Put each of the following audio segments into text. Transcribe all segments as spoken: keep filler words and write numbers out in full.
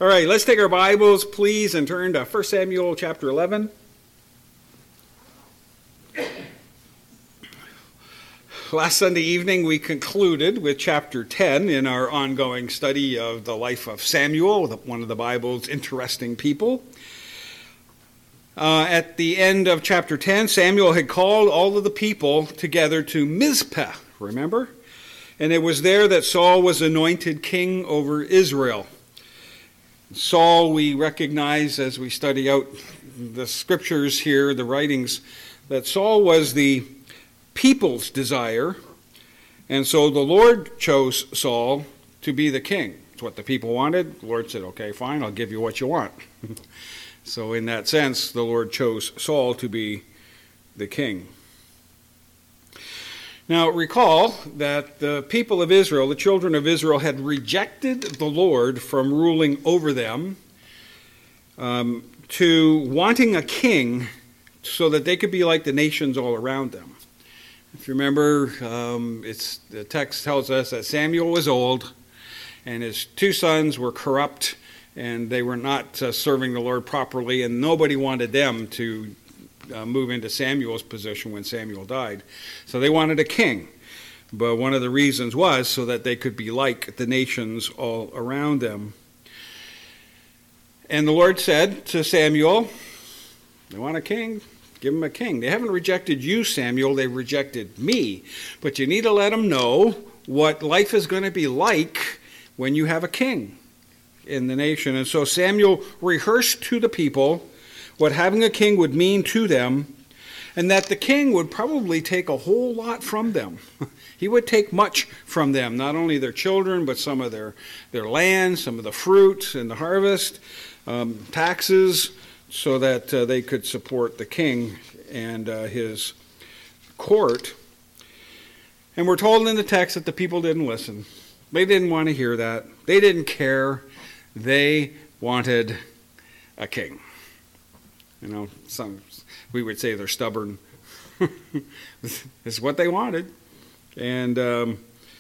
All right, let's take our Bibles, please, and turn to First Samuel chapter eleven. Last Sunday evening, we concluded with chapter ten in our ongoing study of the life of Samuel, one of the Bible's interesting people. Uh, at the end of chapter ten, Samuel had called all of the people together to Mizpah, remember? And it was there that Saul was anointed king over Israel. Saul, we recognize as we study out the scriptures here, the writings, that Saul was the people's desire, and so the Lord chose Saul to be the king. It's what the people wanted. The Lord said, okay, fine, I'll give you what you want. So in that sense, the Lord chose Saul to be the king. Now recall that the people of Israel, the children of Israel, had rejected the Lord from ruling over them um, to wanting a king so that they could be like the nations all around them. If you remember, um, it's, the text tells us that Samuel was old and his two sons were corrupt and they were not uh, serving the Lord properly, and nobody wanted them to Uh, move into Samuel's position when Samuel died. So they wanted a king. But one of the reasons was so that they could be like the nations all around them. And the Lord said to Samuel, they want a king? Give them a king. They haven't rejected you, Samuel. They've rejected me. But you need to let them know what life is going to be like when you have a king in the nation. And so Samuel rehearsed to the people what having a king would mean to them, and that the king would probably take a whole lot from them. He would take much from them, not only their children, but some of their, their land, some of the fruit and the harvest, um, taxes, so that uh, they could support the king and uh, his court. And we're told in the text that the people didn't listen. They didn't want to hear that. They didn't care. They wanted a king. You know, some we would say they're stubborn. This is what they wanted. And um,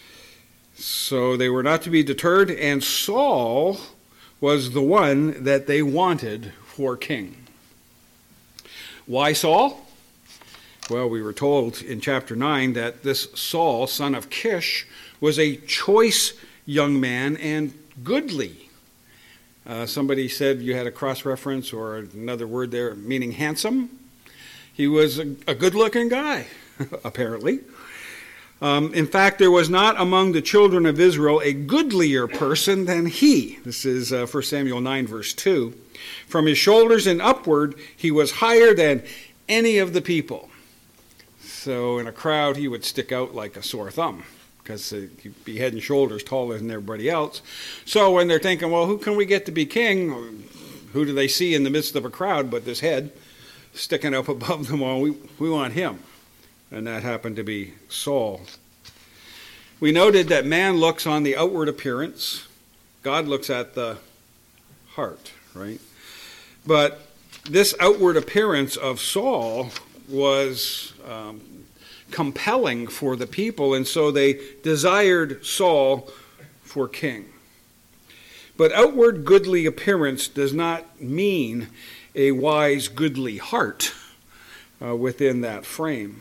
so they were not to be deterred, and Saul was the one that they wanted for king. Why Saul? Well, we were told in chapter nine that this Saul, son of Kish, was a choice young man and goodly. Uh, somebody said you had a cross-reference or another word there meaning handsome. He was a, a good-looking guy, apparently. Um, in fact, there was not among the children of Israel a goodlier person than he. This is uh, First Samuel nine, verse two. From his shoulders and upward, he was higher than any of the people. So in a crowd, he would stick out like a sore thumb, because he'd be head and shoulders taller than everybody else. So when they're thinking, well, who can we get to be king? Who do they see in the midst of a crowd but this head sticking up above them all? We, we want him. And that happened to be Saul. We noted that man looks on the outward appearance. God looks at the heart, right? But this outward appearance of Saul was Um, compelling for the people, and so they desired Saul for king. But outward goodly appearance does not mean a wise goodly heart uh, within that frame.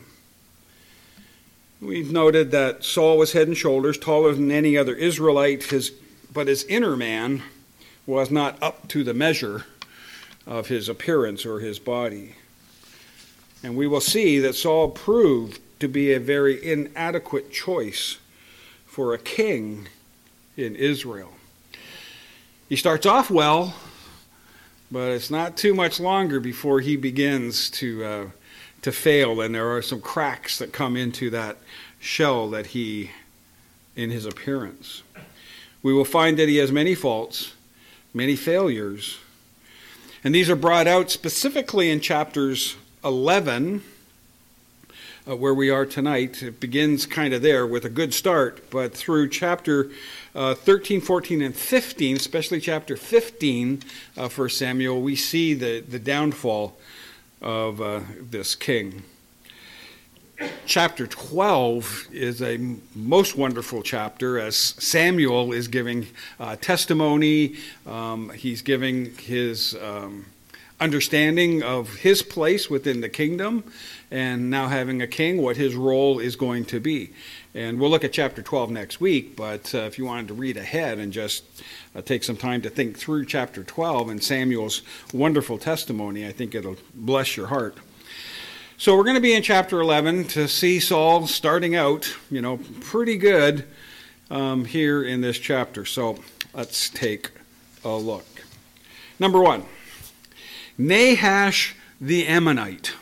We've noted that Saul was head and shoulders taller than any other Israelite, his, but his inner man was not up to the measure of his appearance or his body. And we will see that Saul proved to be a very inadequate choice for a king in Israel. He starts off well, but it's not too much longer before he begins to uh, to fail, and there are some cracks that come into that shell that he, in his appearance. We will find that he has many faults, many failures, and these are brought out specifically in chapters eleven, Uh, where we are tonight. It begins kind of there with a good start, but through chapter uh, thirteen, fourteen, and fifteen, especially chapter fifteen of First Samuel, we see the, the downfall of uh, this king. chapter twelve is a most wonderful chapter as Samuel is giving uh, testimony. Um, he's giving his um, understanding of his place within the kingdom, and now having a king, what his role is going to be. And we'll look at chapter twelve next week, but uh, if you wanted to read ahead and just uh, take some time to think through chapter twelve and Samuel's wonderful testimony, I think it'll bless your heart. So we're going to be in chapter eleven to see Saul starting out, you know, pretty good um, here in this chapter. So let's take a look. Number one, Nahash the Ammonite.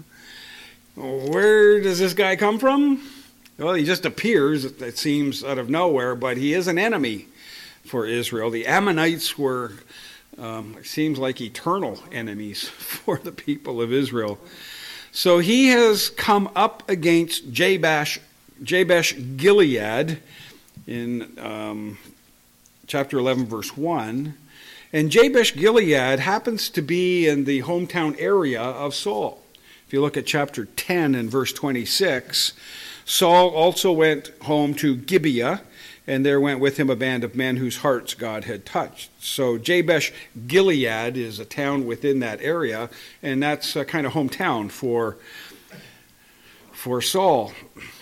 Where does this guy come from? Well, he just appears, it seems, out of nowhere, but he is an enemy for Israel. The Ammonites were, um, it seems like, eternal enemies for the people of Israel. So he has come up against Jabesh, Jabesh Gilead in um, chapter eleven, verse one. And Jabesh Gilead happens to be in the hometown area of Saul. If you look at chapter ten and verse twenty-six, Saul also went home to Gibeah, and there went with him a band of men whose hearts God had touched. So Jabesh Gilead is a town within that area, and that's a kind of hometown for, for Saul.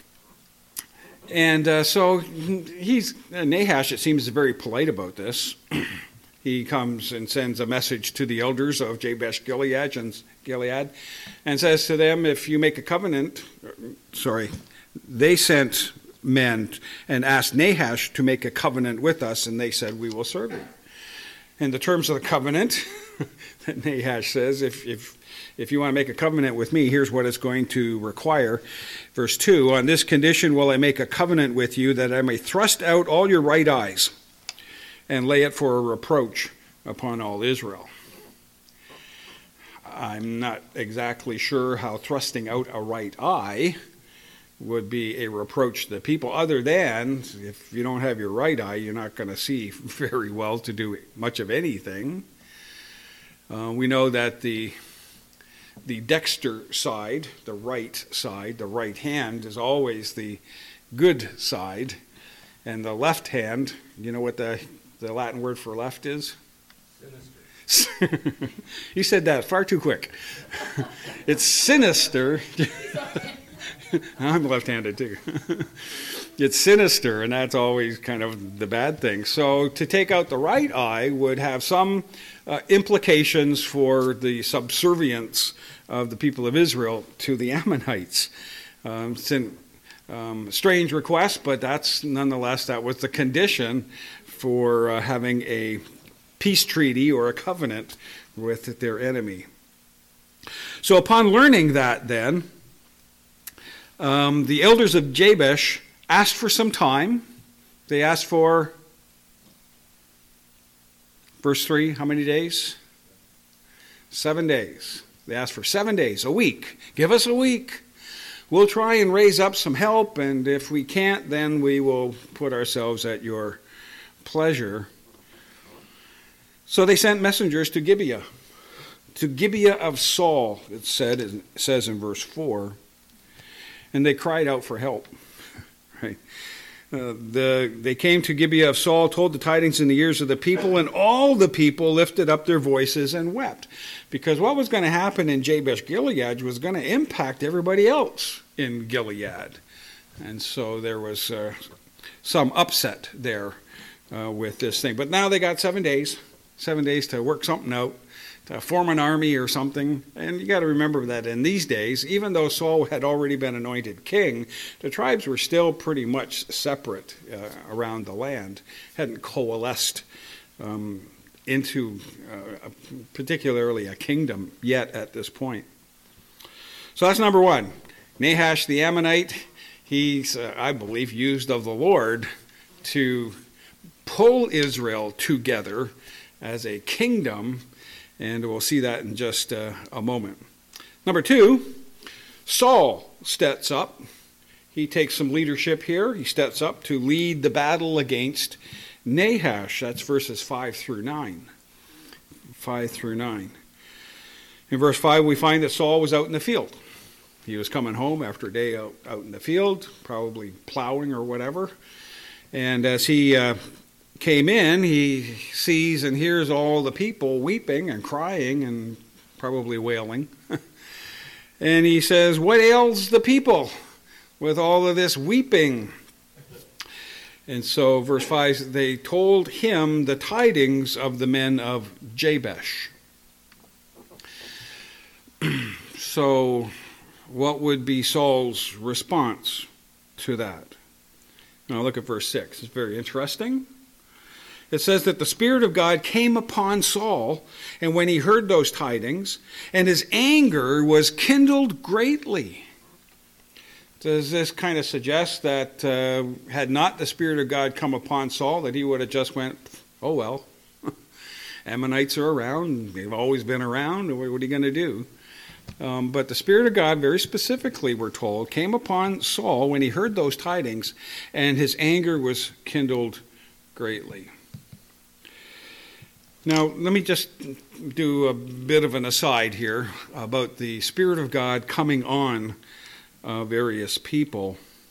And uh, so he's Nahash, it seems, is very polite about this. He comes and sends a message to the elders of Jabesh Gilead and, Gilead and says to them, if you make a covenant, sorry, they sent men and asked Nahash to make a covenant with us, and they said, we will serve you. And the terms of the covenant that Nahash says, if, if, if you want to make a covenant with me, here's what it's going to require. Verse two, on this condition will I make a covenant with you, that I may thrust out all your right eyes and lay it for a reproach upon all Israel. I'm not exactly sure how thrusting out a right eye would be a reproach to the people, other than if you don't have your right eye, you're not going to see very well to do much of anything. Uh, we know that the the dexter side, the right side, the right hand is always the good side, and the left hand, you know what the, the Latin word for left is? Sinister. You said that far too quick. It's sinister. I'm left-handed too. It's sinister, and that's always kind of the bad thing. So to take out the right eye would have some uh, implications for the subservience of the people of Israel to the Ammonites. Um, it's a um, strange request, but that's nonetheless, that was the condition for uh, having a peace treaty or a covenant with their enemy. So upon learning that then, Um, the elders of Jabesh asked for some time. They asked for, verse three, how many days? Seven days. They asked for seven days, a week. Give us a week. We'll try and raise up some help, and if we can't, then we will put ourselves at your pleasure. So they sent messengers to Gibeah. To Gibeah of Saul, it said, it says in verse four. And they cried out for help. Right? Uh, the, they came to Gibeah of Saul, told the tidings in the ears of the people, and all the people lifted up their voices and wept. Because what was going to happen in Jabesh Gilead was going to impact everybody else in Gilead. And so there was uh, some upset there uh, with this thing. But now they got seven days, seven days to work something out, to form an army or something. And you got to remember that in these days, even though Saul had already been anointed king, the tribes were still pretty much separate uh, around the land, hadn't coalesced um, into uh, particularly a kingdom yet at this point. So that's number one. Nahash the Ammonite, he's, uh, I believe, used of the Lord to pull Israel together as a kingdom. And we'll see that in just uh, a moment. Number two, Saul steps up. He takes some leadership here. He steps up to lead the battle against Nahash. That's verses five through nine. five through nine. In verse five, we find that Saul was out in the field. he was coming home after a day out, out in the field, probably plowing or whatever. And as he uh, came in, he sees and hears all the people weeping and crying and probably wailing. And he says, "What ails the people with all of this weeping?" And so, verse five, they told him the tidings of the men of Jabesh. So, what would be Saul's response to that? Now, look at verse six. It's very interesting. It says that the Spirit of God came upon Saul, and when he heard those tidings, and his anger was kindled greatly. Does this kind of suggest that uh, had not the Spirit of God come upon Saul, that he would have just went, "Oh well, Ammonites are around, they've always been around, what are you going to do?" Um, but the Spirit of God, very specifically, we're told, came upon Saul when he heard those tidings, and his anger was kindled greatly. Now, let me just do a bit of an aside here about the Spirit of God coming on uh, various people.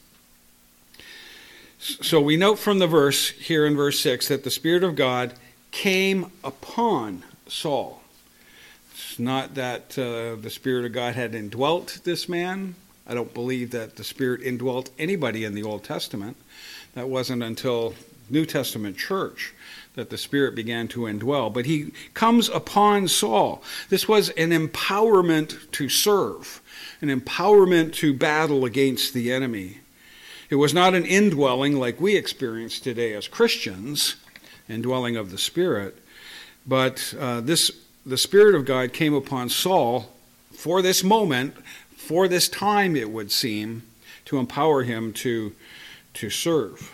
So we note from the verse here in verse six that the Spirit of God came upon Saul. It's not that uh, the Spirit of God had indwelt this man. I don't believe that the Spirit indwelt anybody in the Old Testament. That wasn't until New Testament church that the Spirit began to indwell. But he comes upon Saul. This was an empowerment to serve, an empowerment to battle against the enemy. It was not an indwelling like we experience today as Christians, indwelling of the Spirit, but uh, this the Spirit of God came upon Saul for this moment, for this time, it would seem, to empower him to, to serve.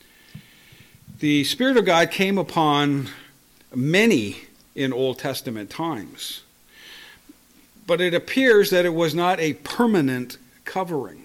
The Spirit of God came upon many in Old Testament times, but it appears that it was not a permanent covering.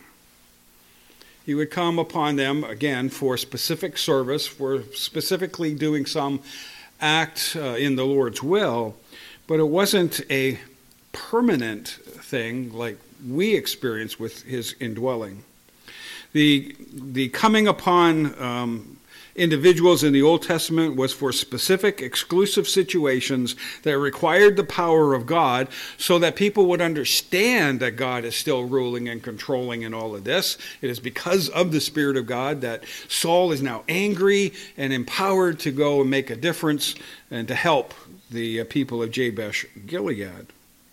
He would come upon them, again, for specific service, for specifically doing some act uh, in the Lord's will, but it wasn't a permanent thing like we experience with his indwelling. The, the coming upon um, individuals in the Old Testament was for specific, exclusive situations that required the power of God so that people would understand that God is still ruling and controlling in all of this. It is because of the Spirit of God that Saul is now angry and empowered to go and make a difference and to help the people of Jabesh Gilead.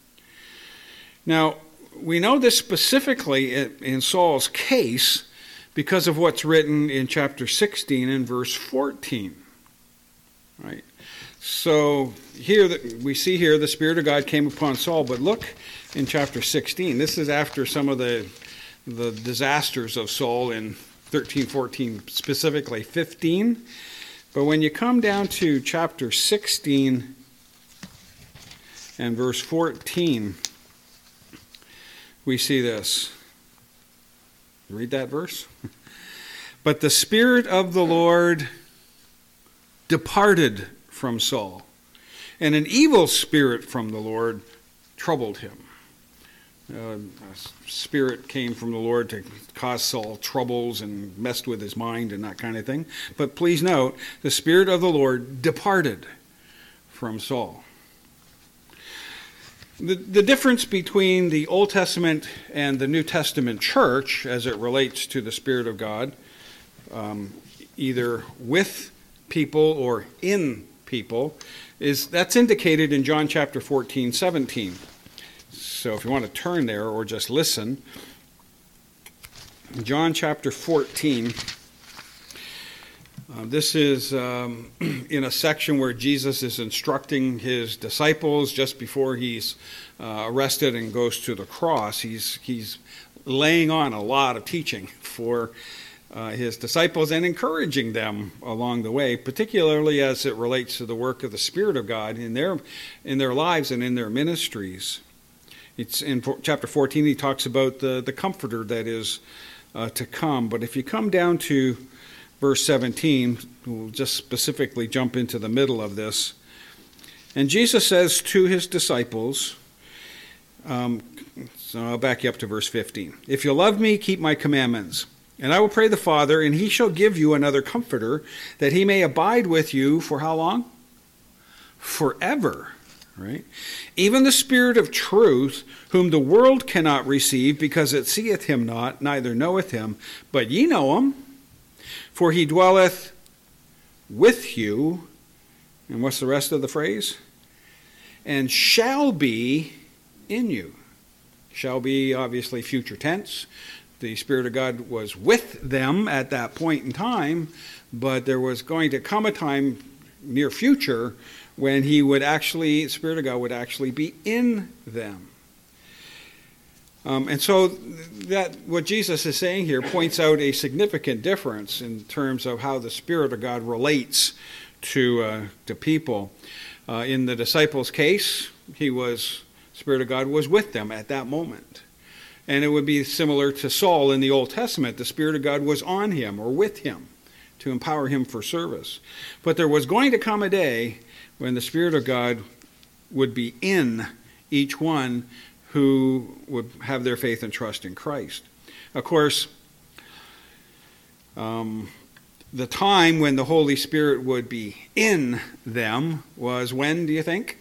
Now, we know this specifically in Saul's case because of what's written in chapter sixteen and verse fourteen. Right? So here we see here the Spirit of God came upon Saul, but look in chapter sixteen. This is after some of the the disasters of Saul in thirteen, fourteen, specifically fifteen. But when you come down to chapter sixteen and verse fourteen, we see this. Read that verse. But the Spirit of the Lord departed from Saul, and an evil spirit from the Lord troubled him. Uh, a spirit came from the Lord to cause Saul troubles and messed with his mind and that kind of thing. But please note, the Spirit of the Lord departed from Saul. The, the difference between the Old Testament and the New Testament church as it relates to the Spirit of God, um, either with people or in people, is that's indicated in John chapter fourteen, seventeen. So if you want to turn there or just listen, John chapter fourteen. Uh, this is um, in a section where Jesus is instructing his disciples just before he's uh, arrested and goes to the cross. He's he's laying on a lot of teaching for uh, his disciples and encouraging them along the way, particularly as it relates to the work of the Spirit of God in their in their lives and in their ministries. It's in chapter fourteen. He talks about the the Comforter that is uh, to come. But if you come down to verse seventeen, we'll just specifically jump into the middle of this. And Jesus says to his disciples, um, So I'll back you up to verse fifteen. If you love me, keep my commandments. And I will pray the Father, and he shall give you another comforter, that he may abide with you for how long? Forever. Right? Even the Spirit of truth, whom the world cannot receive, because it seeth him not, neither knoweth him, but ye know him, for he dwelleth with you. And what's the rest of the phrase? And shall be in you. Shall be obviously future tense. The Spirit of God was with them at that point in time, but there was going to come a time near future when he would actually, the Spirit of God would actually be in them. Um, and so that what Jesus is saying here points out a significant difference in terms of how the Spirit of God relates to uh, to people. Uh, in the disciples' case, he was, Spirit of God was with them at that moment. And it would be similar to Saul in the Old Testament. The Spirit of God was on him or with him to empower him for service. But there was going to come a day when the Spirit of God would be in each one who would have their faith and trust in Christ. Of course, um, the time when the Holy Spirit would be in them was when, do you think?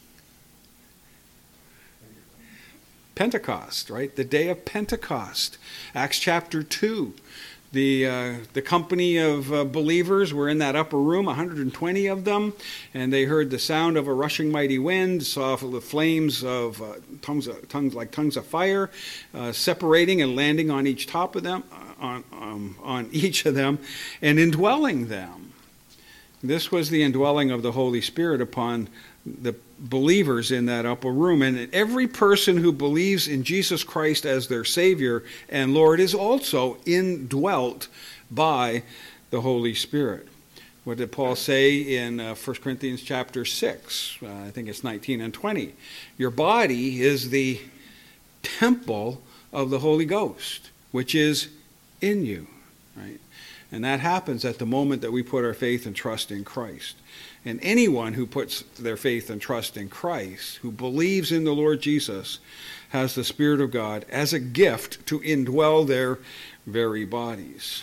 Pentecost, right? The day of Pentecost. Acts chapter two. The uh, the company of uh, believers were in that upper room, one hundred twenty of them, and they heard the sound of a rushing mighty wind, saw the flames of uh, tongues, of, tongues like tongues of fire, uh, separating and landing on each top of them, uh, on um, on each of them, and indwelling them. This was the indwelling of the Holy Spirit upon the believers in that upper room. And every person who believes in Jesus Christ as their Savior and Lord is also indwelt by the Holy Spirit. What did Paul say in uh, First Corinthians chapter six? Uh, I think it's nineteen and twenty. Your body is the temple of the Holy Ghost, which is in you. Right? And that happens at the moment that we put our faith and trust in Christ. And anyone who puts their faith and trust in Christ, who believes in the Lord Jesus, has the Spirit of God as a gift to indwell their very bodies.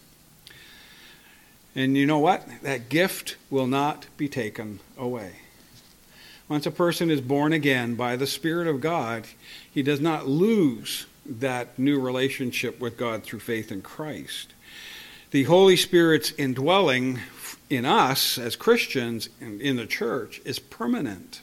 And you know what? That gift will not be taken away. Once a person is born again by the Spirit of God, he does not lose that new relationship with God through faith in Christ. The Holy Spirit's indwelling in us as Christians and in the church is permanent.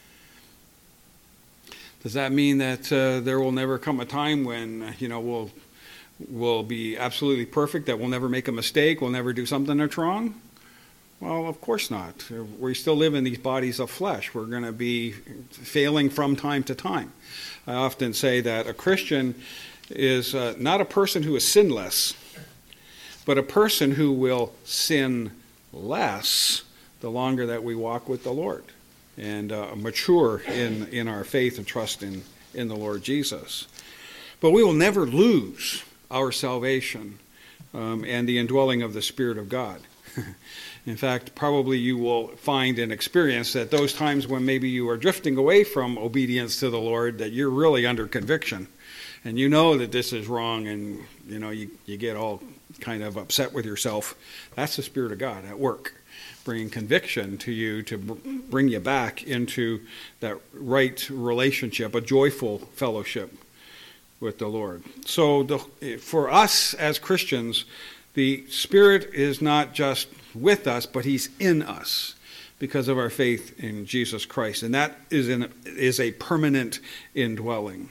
Does that mean that uh, there will never come a time when, you know, we'll we'll be absolutely perfect, that we'll never make a mistake, we'll never do something that's wrong? Well, of course not. We still live in these bodies of flesh. We're going to be failing from time to time. I often say that a Christian is uh, not a person who is sinless, but a person who will sin less the longer that we walk with the Lord and uh, mature in, in our faith and trust in, in the Lord Jesus. But we will never lose our salvation um, and the indwelling of the Spirit of God. In fact, probably you will find and experience that those times when maybe you are drifting away from obedience to the Lord, that you're really under conviction. And you know that this is wrong, and you know you, you get all kind of upset with yourself. That's the Spirit of God at work, bringing conviction to you to bring you back into that right relationship, a joyful fellowship with the Lord. So the, for us as Christians, the Spirit is not just with us, but He's in us because of our faith in Jesus Christ. And that is, in, is a permanent indwelling.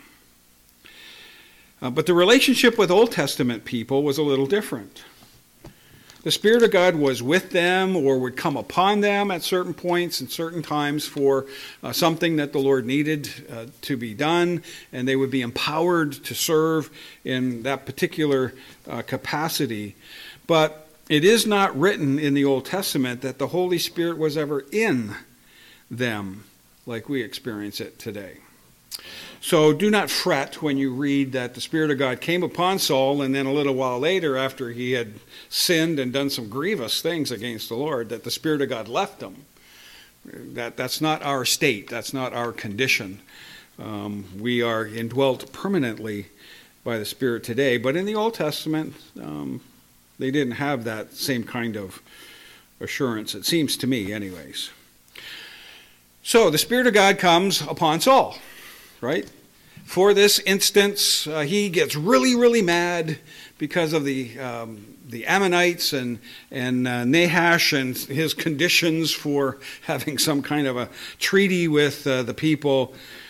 Uh, but the relationship with Old Testament people was a little different. The Spirit of God was with them or would come upon them at certain points and certain times for uh, something that the Lord needed uh, to be done, and they would be empowered to serve in that particular uh, capacity. But it is not written in the Old Testament that the Holy Spirit was ever in them like we experience it today. So do not fret when you read that the Spirit of God came upon Saul, and then a little while later, after he had sinned and done some grievous things against the Lord, that the Spirit of God left him. That, that's not our state. That's not our condition. Um, we are indwelt permanently by the Spirit today. But in the Old Testament, um, they didn't have that same kind of assurance, it seems to me anyways. So the Spirit of God comes upon Saul, right? For this instance, uh, he gets really, really mad because of the um, the Ammonites and and uh, Nahash and his conditions for having some kind of a treaty with uh, the people.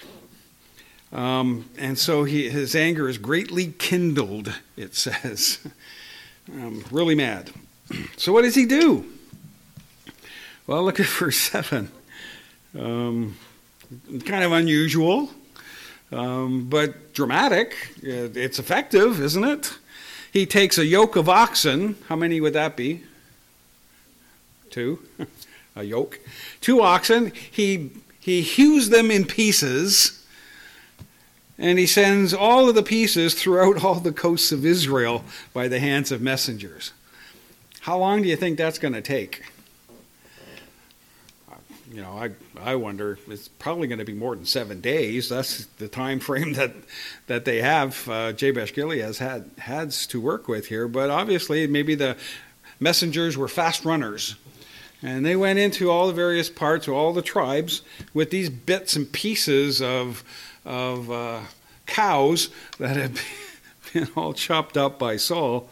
Um, and so he, his anger is greatly kindled, it says. um, really mad. So what does he do? Well, look at verse seven. Um, kind of unusual. Um, but dramatic. It's effective, isn't it? He takes a yoke of oxen. How many would that be? Two. A yoke. Two oxen. He he hews them in pieces, and he sends all of the pieces throughout all the coasts of Israel by the hands of messengers. How long do you think that's going to take? You know, I I wonder, it's probably going to be more than seven days. That's the time frame that that they have, uh, Jabesh Gilead has had, has to work with here. But obviously, maybe the messengers were fast runners. And they went into all the various parts of all the tribes with these bits and pieces of, of uh, cows that had been all chopped up by Saul.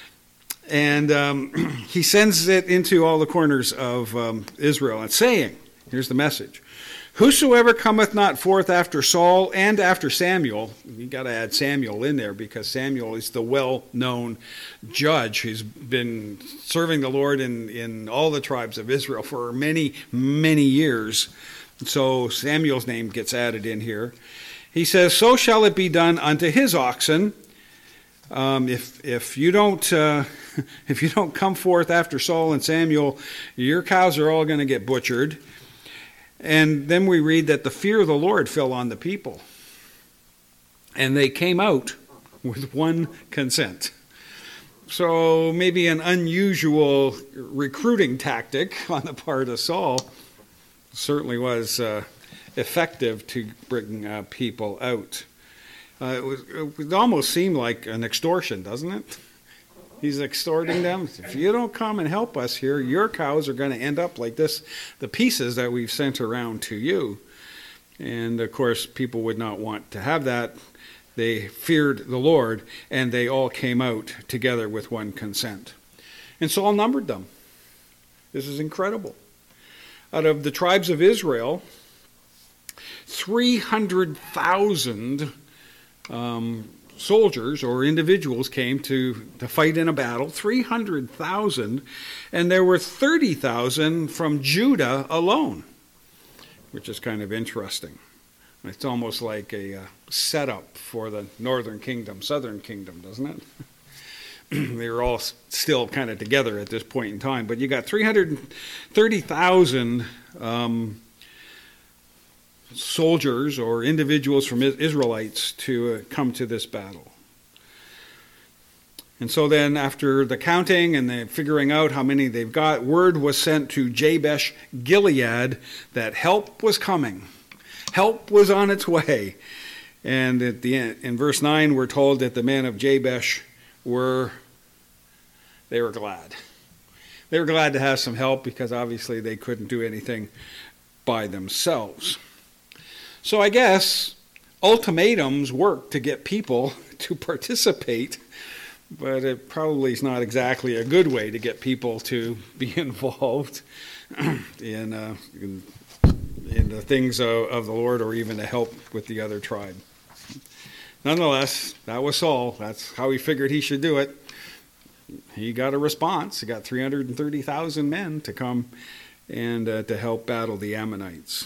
And um, he sends it into all the corners of um, Israel and saying, here's the message, whosoever cometh not forth after Saul and after Samuel, you got to add Samuel in there because Samuel is the well-known judge who's been serving the Lord in, in all the tribes of Israel for many, many years. So Samuel's name gets added in here. He says, so shall it be done unto his oxen. Um, if if you don't uh, if you don't come forth after Saul and Samuel, your cows are all going to get butchered. And then we read that the fear of the Lord fell on the people, and they came out with one consent. So maybe an unusual recruiting tactic on the part of Saul certainly was uh, effective to bring uh, people out. Uh, it, was, it would almost seem like an extortion, doesn't it? He's extorting them. If you don't come and help us here, your cows are going to end up like this, the pieces that we've sent around to you. And, of course, people would not want to have that. They feared the Lord, and they all came out together with one consent. And Saul numbered them. This is incredible. Out of the tribes of Israel, three hundred thousand Um, soldiers or individuals came to, to fight in a battle, three hundred thousand, and there were thirty thousand from Judah alone, which is kind of interesting. It's almost like a uh, setup for the northern kingdom, southern kingdom, doesn't it? They were all still kind of together at this point in time, but you got three hundred thirty thousand um, soldiers or individuals from Israelites to uh, come to this battle. And so then after the counting and the figuring out how many they've got, word was sent to Jabesh Gilead that help was coming. Help was on its way. And at the end, in verse nine, we're told that the men of Jabesh were, they were glad. They were glad to have some help because obviously they couldn't do anything by themselves. So I guess ultimatums work to get people to participate, but it probably is not exactly a good way to get people to be involved in, uh, in, in the things of, of the Lord or even to help with the other tribe. Nonetheless, that was Saul. That's how he figured he should do it. He got a response. He got three hundred thirty thousand men to come and uh, to help battle the Ammonites.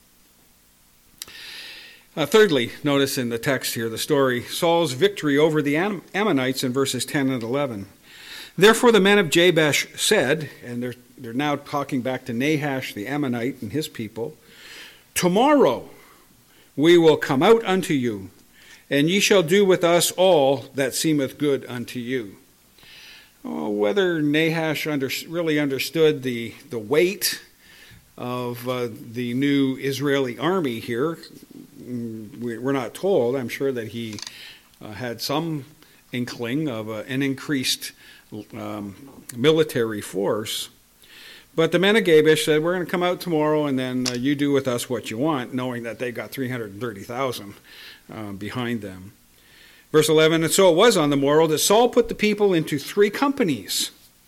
Uh, thirdly, notice in the text here, the story, Saul's victory over the Am- Ammonites in verses ten and eleven. Therefore the men of Jabesh said, and they're, they're now talking back to Nahash the Ammonite and his people, tomorrow we will come out unto you, and ye shall do with us all that seemeth good unto you. Oh, whether Nahash under, really understood the, the weight of uh, the new Israeli army here. We're not told. I'm sure that he uh, had some inkling of uh, an increased um, military force. But the men of Gabish said, we're going to come out tomorrow, and then uh, you do with us what you want, knowing that they got three hundred thirty thousand uh, behind them. Verse eleven, and so it was on the morrow that Saul put the people into three companies.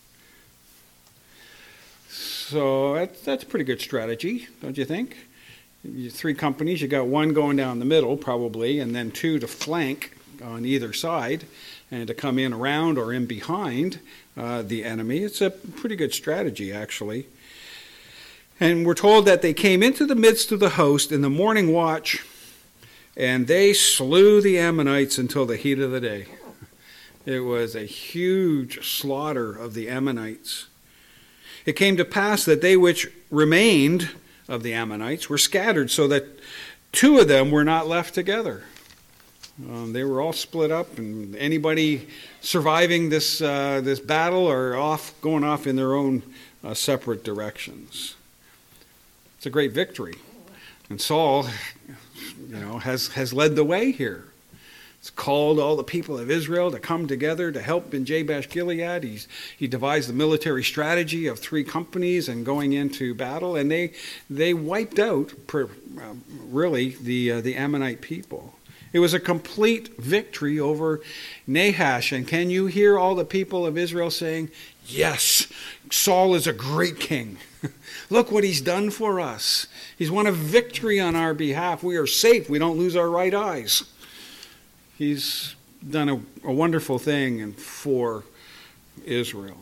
So that's, that's a pretty good strategy, don't you think? You, three companies, you got one going down the middle probably, and then two to flank on either side, and to come in around or in behind uh, the enemy. It's a pretty good strategy, actually. And we're told that they came into the midst of the host in the morning watch, and they slew the Ammonites until the heat of the day. It was a huge slaughter of the Ammonites. It came to pass that they which remained of the Ammonites were scattered, so that two of them were not left together. Um, they were all split up, and anybody surviving this uh, this battle are off going off in their own uh, separate directions. It's a great victory, and Saul, you know, has has led the way here. He's called all the people of Israel to come together to help in Jabesh Gilead. He's he devised the military strategy of three companies and going into battle, and they they wiped out per, uh, really the uh, the Ammonite people. It was a complete victory over Nahash. And can you hear all the people of Israel saying, yes, Saul is a great king. Look what he's done for us. He's won a victory on our behalf. We are safe. We don't lose our right eyes. He's done a, a wonderful thing for Israel.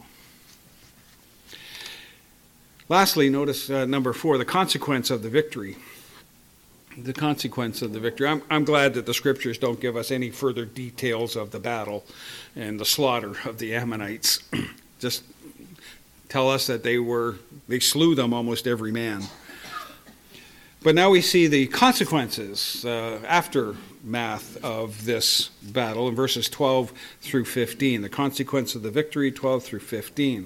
Lastly, notice uh, number four, the consequence of the victory. The consequence of the victory. I'm, I'm glad that the scriptures don't give us any further details of the battle and the slaughter of the Ammonites. Just tell us that they were, they slew them almost every man. But now we see the consequences, uh, aftermath of this battle in verses twelve through fifteen. The consequence of the victory, twelve through fifteen.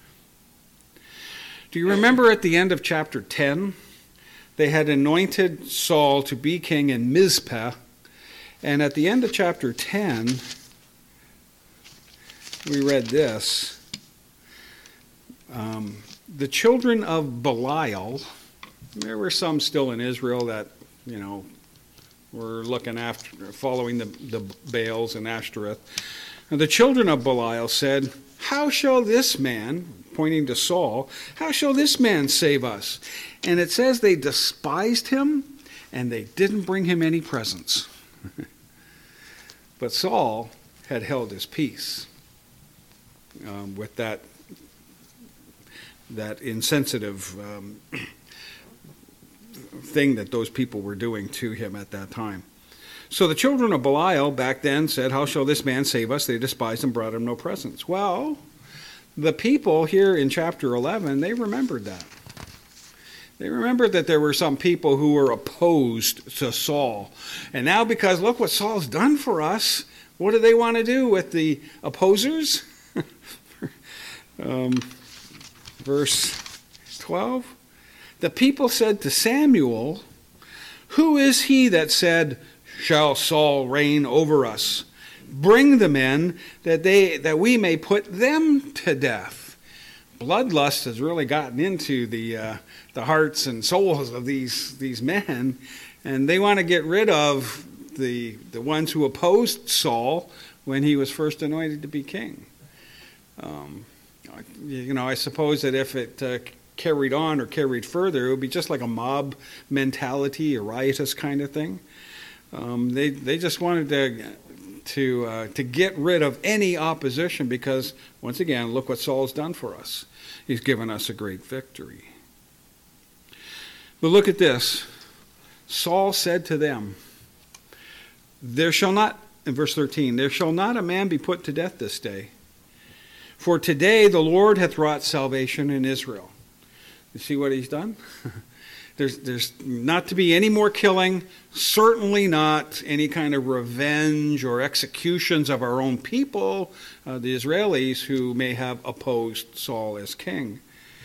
Do you remember at the end of chapter ten? They had anointed Saul to be king in Mizpah. And at the end of chapter ten, we read this. Um, the children of Belial, there were some still in Israel that, you know, were looking after, following the, the Baals and Ashtoreth. And the children of Belial said, how shall this man, pointing to Saul, how shall this man save us? And it says they despised him and they didn't bring him any presents. But Saul had held his peace um, with that, that insensitive um, thing that those people were doing to him at that time. So the children of Belial back then said, how shall this man save us? They despised him, brought him no presents. Well, the people here in chapter eleven, they remembered that. They remembered that there were some people who were opposed to Saul. And now because look what Saul's done for us, what do they want to do with the opposers? um, verse twelve. The people said to Samuel, who is he that said, shall Saul reign over us? Bring the men that they that we may put them to death. Bloodlust has really gotten into the uh, the hearts and souls of these these men, and they want to get rid of the the ones who opposed Saul when he was first anointed to be king. Um, you know, I suppose that if it uh, carried on or carried further, it would be just like a mob mentality, a riotous kind of thing. Um, they they just wanted to to uh, to get rid of any opposition because, once again, look what Saul's done for us. He's given us a great victory. But look at this. Saul said to them, there shall not, in verse thirteen, there shall not a man be put to death this day. For today the Lord hath wrought salvation in Israel. You see what he's done? There's, there's not to be any more killing, certainly not any kind of revenge or executions of our own people, uh, the Israelis, who may have opposed Saul as king.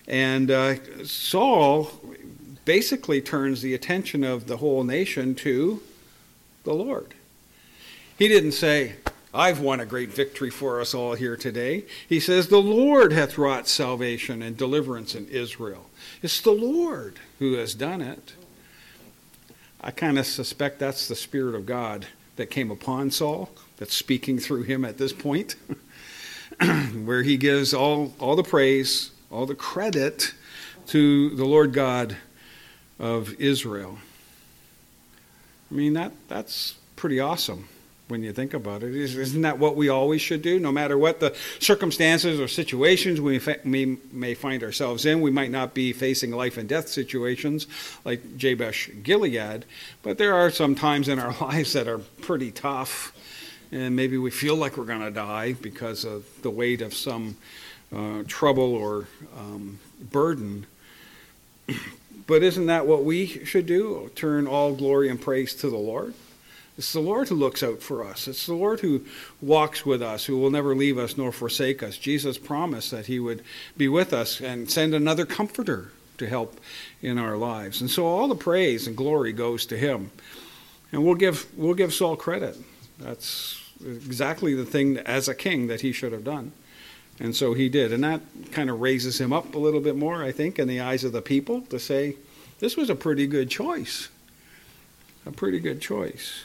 And uh, Saul basically turns the attention of the whole nation to the Lord. He didn't say, I've won a great victory for us all here today. He says, the Lord hath wrought salvation and deliverance in Israel. It's the Lord who has done it. I kind of suspect that's the Spirit of God that came upon Saul, that's speaking through him at this point, where he gives all, all the praise, all the credit to the Lord God of Israel. I mean, that that's pretty awesome when you think about it. Isn't that what we always should do? No matter what the circumstances or situations we may find ourselves in, we might not be facing life and death situations like Jabesh Gilead, but there are some times in our lives that are pretty tough, and maybe we feel like we're going to die because of the weight of some uh, trouble or um, burden. But isn't that what we should do? Turn all glory and praise to the Lord? It's the Lord who looks out for us. It's the Lord who walks with us, who will never leave us nor forsake us. Jesus promised that he would be with us and send another comforter to help in our lives. And so all the praise and glory goes to him. And we'll give we'll give Saul credit. That's exactly the thing as a king that he should have done. And so he did. And that kind of raises him up a little bit more, I think, in the eyes of the people to say, this was a pretty good choice. A pretty good choice.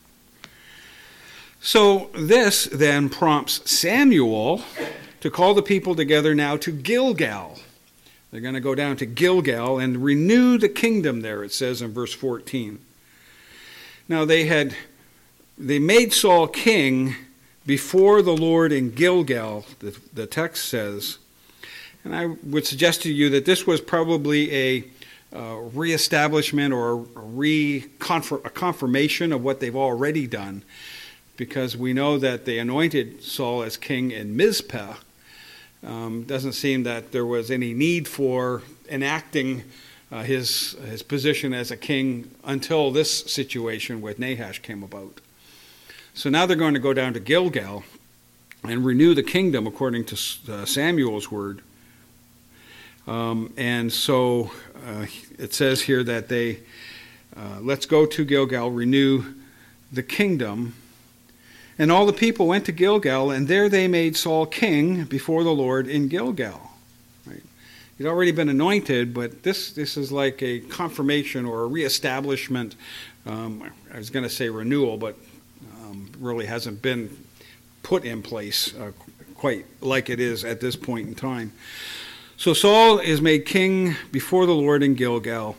So this then prompts Samuel to call the people together now to Gilgal. They're going to go down to Gilgal and renew the kingdom there, it says in verse fourteen. Now they had, they made Saul king before the Lord in Gilgal, the, the text says. And I would suggest to you that this was probably a uh, reestablishment or a, re a confirmation of what they've already done, because we know that they anointed Saul as king in Mizpah. Um, doesn't seem that there was any need for enacting uh, his his position as a king until this situation with Nahash came about. So now they're going to go down to Gilgal and renew the kingdom according to uh, Samuel's word. Um, and so uh, it says here that they, uh, let's go to Gilgal, renew the kingdom. And all the people went to Gilgal, and there they made Saul king before the Lord in Gilgal. Right? He'd already been anointed, but this, this is like a confirmation or a reestablishment. Um, I was going to say renewal, but um, really hasn't been put in place uh, quite like it is at this point in time. So Saul is made king before the Lord in Gilgal.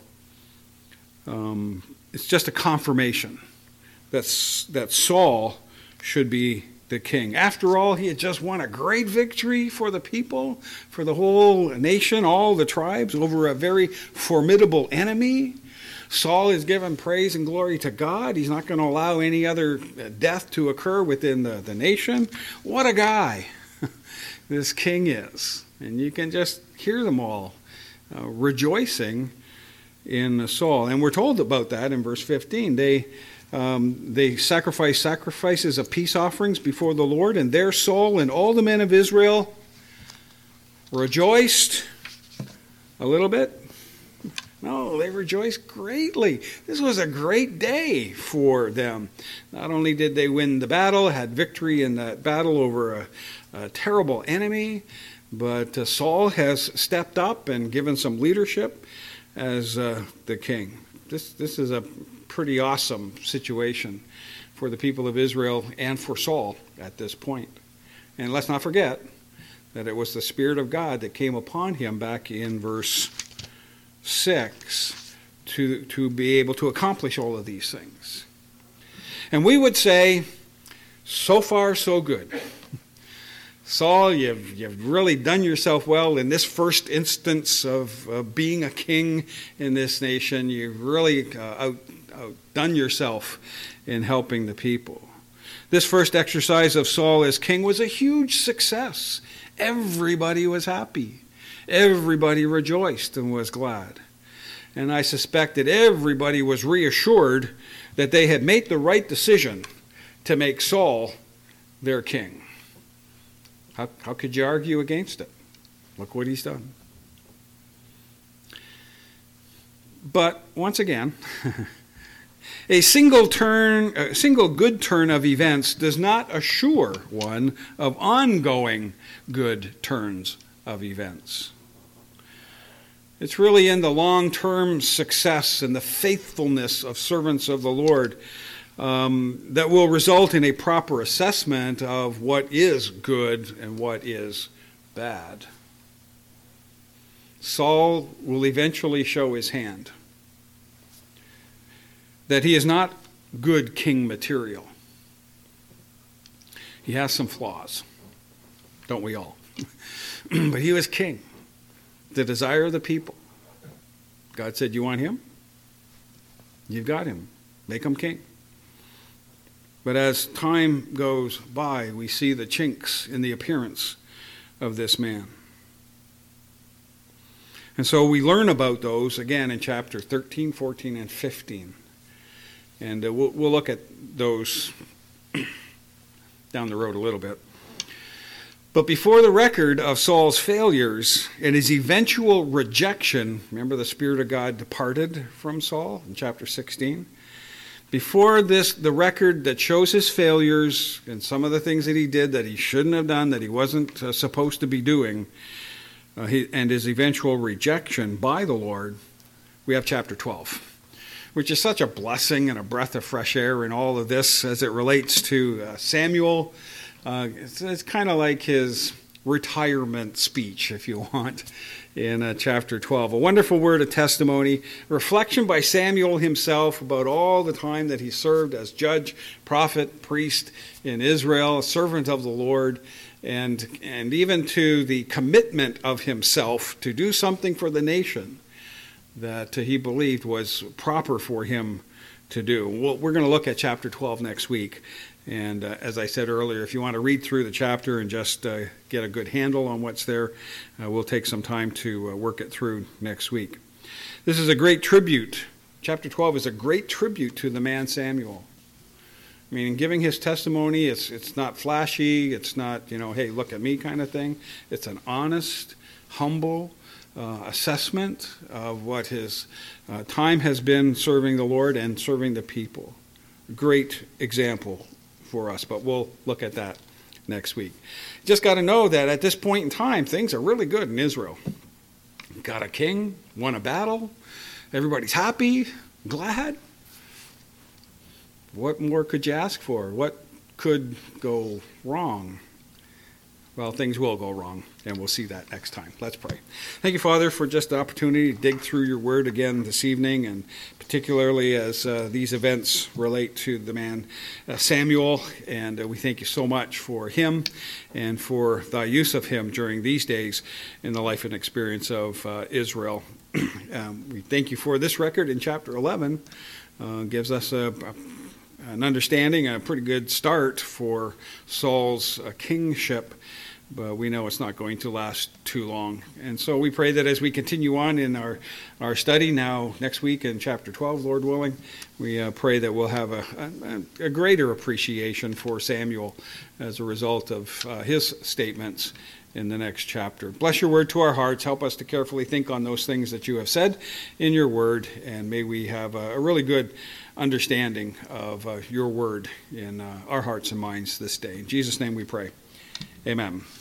Um, it's just a confirmation that, that Saul should be the king. After all, he had just won a great victory for the people, for the whole nation, all the tribes, over a very formidable enemy. Saul is given praise and glory to God. He's not going to allow any other death to occur within the, the nation. What a guy this king is. And you can just hear them all uh, rejoicing in Saul. And we're told about that in verse fifteen. They Um, they sacrificed sacrifices of peace offerings before the Lord, and there Saul and all the men of Israel rejoiced a little bit. No, they rejoiced greatly. This was a great day for them. Not only did they win the battle, had victory in that battle over a, a terrible enemy, but uh, Saul has stepped up and given some leadership as uh, the king. This, this is a pretty awesome situation for the people of Israel and for Saul at this point. And let's not forget that it was the Spirit of God that came upon him back in verse six to, to be able to accomplish all of these things. And we would say, so far so good. Saul, you've, you've really done yourself well in this first instance of uh, being a king in this nation. You've really uh, out outdone yourself in helping the people. This first exercise of Saul as king was a huge success. Everybody was happy. Everybody rejoiced and was glad. And I suspect that everybody was reassured that they had made the right decision to make Saul their king. How, how could you argue against it? Look what he's done. But once again, a single turn, a single good turn of events does not assure one of ongoing good turns of events. It's really in the long-term success and the faithfulness of servants of the Lord um, that will result in a proper assessment of what is good and what is bad. Saul will eventually show his hand, that he is not good king material. He has some flaws, don't we all? But he was king, the desire of the people. God said, you want him? You've got him. Make him king. But as time goes by, we see the chinks in the appearance of this man. And so we learn about those again in chapter thirteen, fourteen, and fifteen. And uh, we'll, we'll look at those down the road a little bit. But before the record of Saul's failures and his eventual rejection, remember the Spirit of God departed from Saul in chapter sixteen? Before this, the record that shows his failures and some of the things that he did that he shouldn't have done, that he wasn't uh, supposed to be doing, uh, he, and his eventual rejection by the Lord, we have chapter twelve, which is such a blessing and a breath of fresh air in all of this as it relates to uh, Samuel. Uh, it's it's kind of like his retirement speech, if you want, in uh, chapter twelve. A wonderful word of testimony, reflection by Samuel himself about all the time that he served as judge, prophet, priest in Israel, a servant of the Lord, and, and even to the commitment of himself to do something for the nation that uh, he believed was proper for him to do. Well, we're going to look at chapter twelve next week. And uh, as I said earlier, if you want to read through the chapter and just uh, get a good handle on what's there, uh, we'll take some time to uh, work it through next week. This is a great tribute. Chapter twelve is a great tribute to the man Samuel. I mean, in giving his testimony, it's it's not flashy. It's not, you know, hey, look at me kind of thing. It's an honest, humble uh, assessment of what his uh, time has been serving the Lord and serving the people. Great example for us, but we'll look at that next week. Just got to know that at this point in time, things are really good in Israel. Got a king, won a battle, everybody's happy, glad. What more could you ask for? What could go wrong? Well, things will go wrong, and we'll see that next time. Let's pray. Thank you, Father, for just the opportunity to dig through your word again this evening, and particularly as uh, these events relate to the man uh, Samuel. And uh, we thank you so much for him and for thy use of him during these days in the life and experience of uh, Israel. um, we thank you for this record in chapter eleven. Uh, gives us a, a, an understanding, a pretty good start for Saul's uh, kingship. But we know it's not going to last too long. And so we pray that as we continue on in our, our study now next week in chapter twelve, Lord willing, we uh, pray that we'll have a, a, a greater appreciation for Samuel as a result of uh, his statements in the next chapter. Bless your word to our hearts. Help us to carefully think on those things that you have said in your word. And may we have a, a really good understanding of uh, your word in uh, our hearts and minds this day. In Jesus' name we pray. Amen.